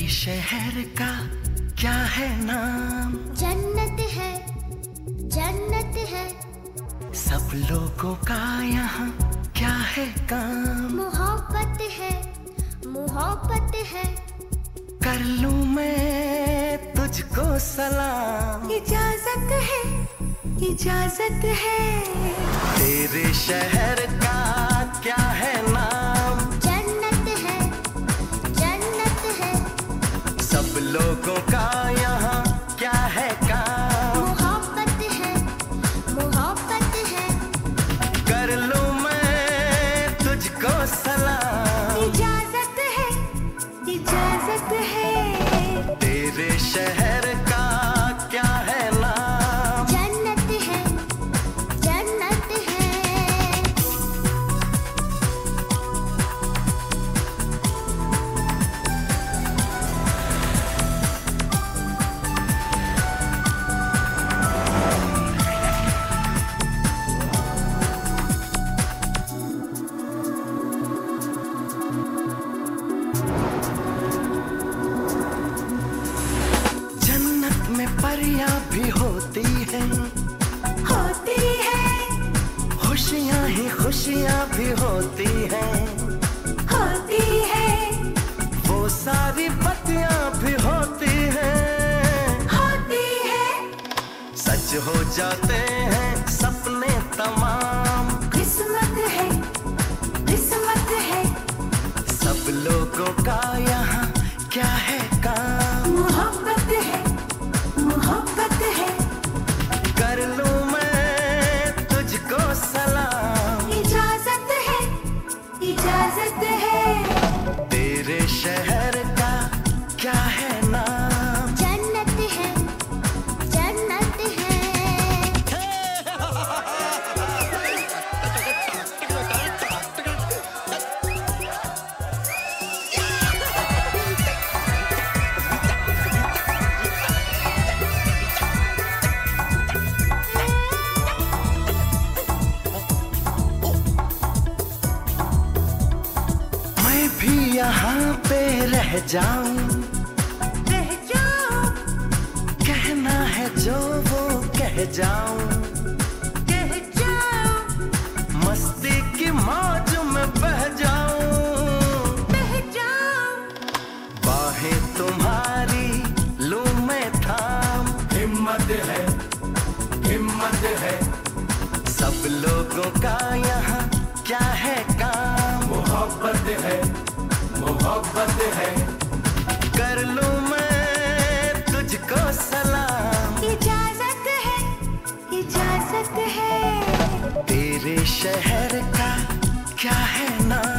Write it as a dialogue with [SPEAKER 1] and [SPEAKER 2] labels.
[SPEAKER 1] शहर का क्या है नाम?
[SPEAKER 2] जन्नत है, जन्नत है।
[SPEAKER 1] सब लोगों का यहाँ क्या है काम?
[SPEAKER 2] मोहब्बत है, मोहब्बत है।
[SPEAKER 1] कर लूं मैं तुझको सलाम?
[SPEAKER 2] इजाजत है, इजाजत है।
[SPEAKER 1] तेरे शहर का क्या है नाम?
[SPEAKER 2] जन्नत है, जन्नत है।
[SPEAKER 1] सब लोगों का यहाँ क्या है काम?
[SPEAKER 2] मोहब्बत है, मोहब्बत है।
[SPEAKER 1] कर लूं मैं तुझको सलाम?
[SPEAKER 2] इजाजत है, इजाजत है।
[SPEAKER 1] तेरे शहर का क्या है नाम?
[SPEAKER 2] जन्नत है, जन्नत है।
[SPEAKER 1] जन्नत में परियां भी होती हैं,
[SPEAKER 2] होती है,
[SPEAKER 1] खुशियां ही खुशियां भी होती हैं।
[SPEAKER 2] होती है,
[SPEAKER 1] वो सारी बत्तियां भी होती हैं,
[SPEAKER 2] होती है।
[SPEAKER 1] सच हो जाते हैं सपने तमाम।
[SPEAKER 2] किस्मत है, किस्मत है।
[SPEAKER 1] सब लोगों का यहाँ क्या है काम?
[SPEAKER 2] मोहब्बत है, मोहब्बत है।
[SPEAKER 1] कर लूं मैं तुझको सलाम?
[SPEAKER 2] इजाजत है, इजाजत है।
[SPEAKER 1] तेरे शहर का क्या है नाम?
[SPEAKER 2] जन्नत है, जन्नत है।
[SPEAKER 1] मैं भी यहाँ पे रह जाऊं,
[SPEAKER 2] रह जाओ,
[SPEAKER 1] कहना है जो वो कह जाऊं।
[SPEAKER 2] कह जाओ,
[SPEAKER 1] मस्ती की मौज में बह जाऊं,
[SPEAKER 2] बह जाओ।
[SPEAKER 1] बाहें तुम्हारी लूं मैं थाम।
[SPEAKER 3] हिम्मत है, हिम्मत है।
[SPEAKER 1] सब लोगों का यहाँ क्या है काम?
[SPEAKER 3] मोहब्बत है, मोहब्बत है।
[SPEAKER 1] कर लूं मैं तुझको सलाम?
[SPEAKER 2] इजाजत है, इजाजत है।
[SPEAKER 1] तेरे शहर का क्या है नाम?